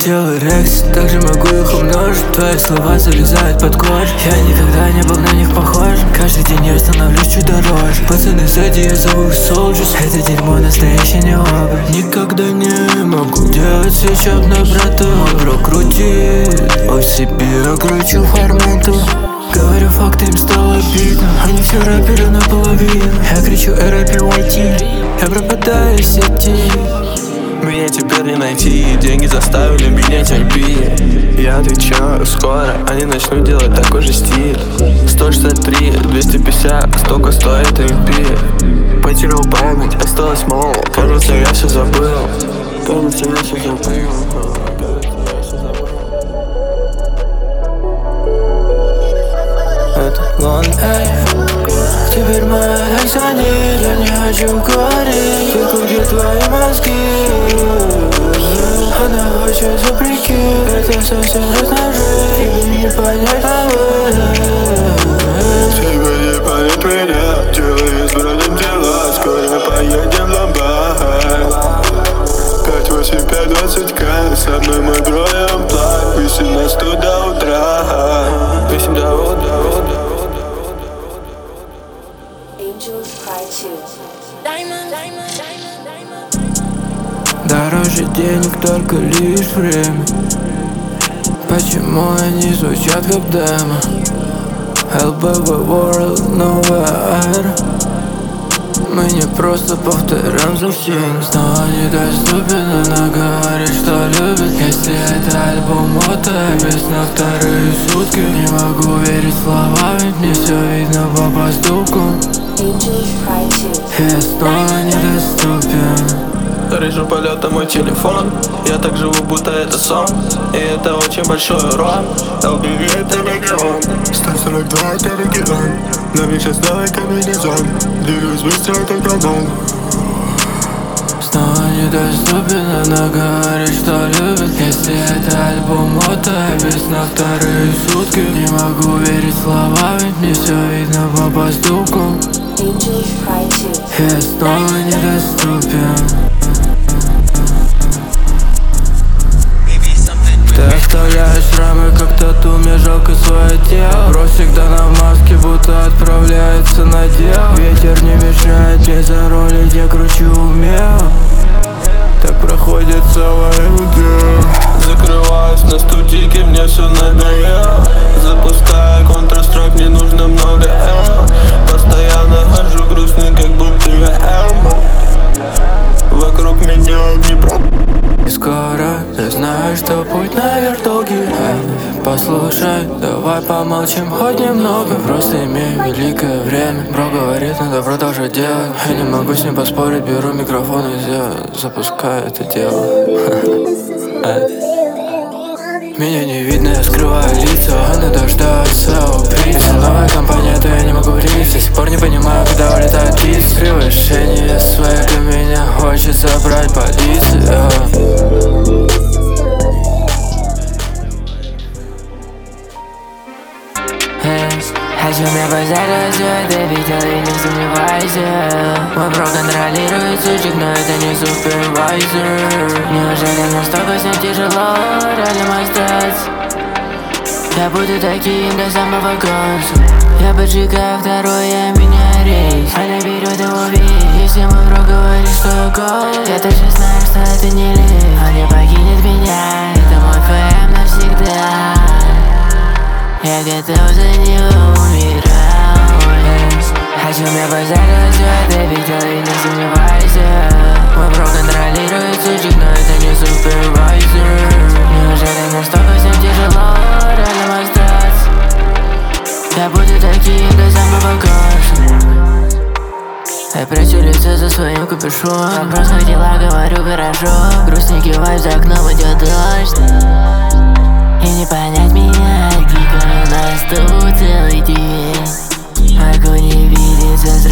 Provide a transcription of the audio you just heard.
делаю рекс, также могу их умножить. Твои слова залезают под кожу. Я никогда не был на них похож. Каждый день я становлюсь чуть дороже. Пацаны сзади, я зову их Soldiers. Это дерьмо настоящий не образ. Никогда не могу делать свечок на брату. Мой бро крутит о себе, я кручу формату. Говорю факты, им стало обидно. Они все рэперы наполовину. Я кричу RIP, я пропадаю в сети. Меня теперь не найти, деньги заставили меня терпеть. Я отвечаю, скоро они начнут делать такой же стиль. 163, 250, столько стоит MP. Потерял память, осталось мало, кажется, я все забыл. Кажется, я все забыл. Это вон, эй. Теперь моя экс звонит, я не хочу говорить. Только где твои мозги? Она хочет вопреки, это совсем разная жизнь. Тебе не понять, тебе не понять меня, делай с братом дела. Скоро поедем в ломбард. 58520К, со мной мой бро Ямплат. Висим нас тут до утра. Висим до утра. Дороже денег только лишь время. Почему они звучат как демо? LBV World, новая эра. Мы не просто повторяем за всеми. Снова недоступен, она говорит, что любит. Если это альбом Мотабис на вторые сутки. Не могу верить словам, ведь мне все видно по поступкам. Я снова недоступен. Режим полета мой телефон. Я так живу, будто это сон. И это очень большой урон. LBV это регион. 142 это регион. На мне сейчас новый комбинезон. Двигаюсь быстро, как дрон. Снова недоступен, она говорит, что любит. Если это альбом Мотабис на вторые сутки. Не могу верить словам, ведь мне все видно по поступкам. Я снова недоступен. Ты оставляешь шрамы, как тату, мне жалко свое тело. Бро всегда на маске, будто отправляется на дело. Ветер не мешает мне заролить, я кручу умело. Так проходит целая неделя. Закрываюсь на студийке, мне все надоело. Запускаю Counter-Strike, мне нужно много эмо. Постоянно хожу грустный, как будто я эмо. Вокруг меня Днепро. И скоро я знаю, что путь наверх долгий. Послушай, давай помолчим хоть немного. Просто имею великое время. Бро говорит, надо продолжать делать. Я не могу с ним поспорить, беру микрофон и запускаю это дело. Меня не видно, я скрываю лица. Она дождаться убийцы. Новая компания, то я не могу влиться. До сих пор не понимаю, когда улетает птицы. Превышение свека, меня хочет забрать полиция. Хочу мне позаряжать, ты видел и не сомневайся. Мой бро контролирует сучек, но это не супервайзер. Неужели настолько всем тяжело реально остаться? Я буду таким до самого конца. Я поджигаю второй, я меняю рейс. Она берет его весь. Если мой бро говорит, что гол, я точно знаю, что это не лишь. Он не покинет меня, это мой ФМ навсегда. Я готов за него умирать. Хочу мне позаряжать, ты видел и не сомневайся. Мой бро контролирует сучек, но это не супервайзер. Неужели настолько всем тяжело реально остаться? Я буду таким до самого конца. Я прячу лицо за своим капюшоном. Вопрос как дела, говорю хорошо. Грустный киваю, за окном идет дождь. И не понять меня, дико у нас тут целый день. Могу не видеться с